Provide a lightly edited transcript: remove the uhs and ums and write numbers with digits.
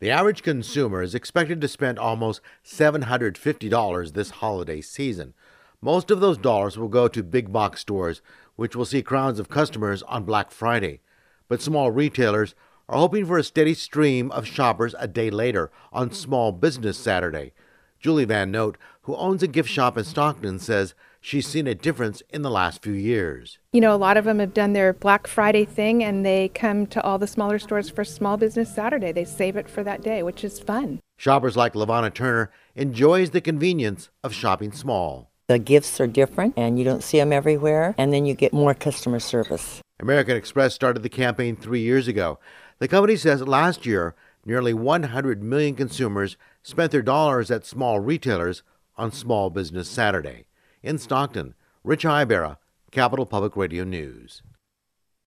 The average consumer is expected to spend almost $750 this holiday season. Most of those dollars will go to big box stores, which will see crowds of customers on Black Friday. But small retailers are hoping for a steady stream of shoppers a day later on Small Business Saturday. Julie Van Note, who owns a gift shop in Stockton, says she's seen a difference in the last few years. A lot of them have done their Black Friday thing and they come to all the smaller stores for Small Business Saturday. They save it for that day, which is fun. Shoppers like LaVonna Turner enjoys the convenience of shopping small. The gifts are different and you don't see them everywhere, and then you get more customer service. American Express started the campaign 3 years ago. The company says last year, nearly 100 million consumers spent their dollars at small retailers on Small Business Saturday. In Stockton, Rich Ibarra, Capital Public Radio News.